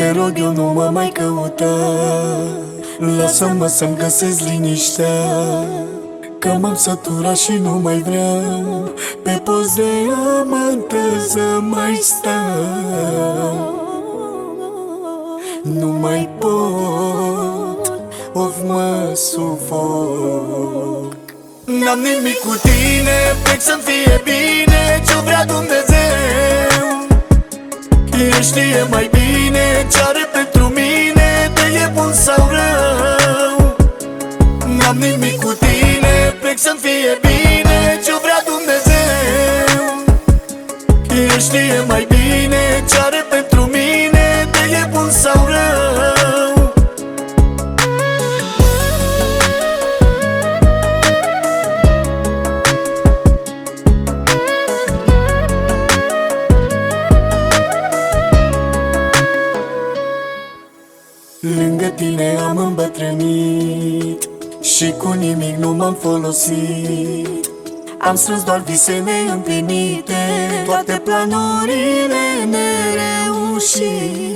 Te rog eu, nu mă mai căuta, lasă-mă să-mi găsesc liniștea, că m-am săturat și nu mai vreau pe post de amantă să mai stau. Nu mai pot, of, mă sufoc. N-am nimic cu tine, plec să-mi fie bine, ce-o vrea Dumnezeu. El știe mai bine ce are pentru mine, de e bun sau rău. N-am nimic cu tine, plec să-mi fie bine, ce-o vrea Dumnezeu. El știe mai bine ce are pentru mine, de e bun sau rău. Lângă tine am îmbătrânit și cu nimic nu m-am folosit. Am strâns doar vise neîmplinite, toate planurile nereușite.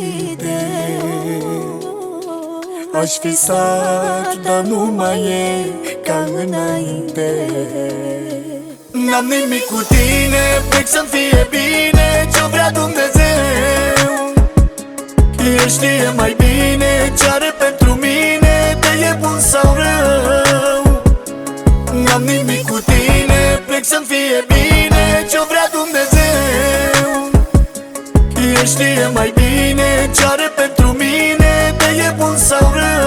Aș fi sat, dar nu mai e ca înainte. N-am nimic cu tine, plec să-mi fie bine, ce-o vrea Dumnezeu. El știe mai bine ce are pentru mine, de e bun sau rău. N-am nimic cu tine, plec să-mi fie bine, ce-o vrea Dumnezeu. El știe mai bine ce are pentru mine, de e bun sau rău.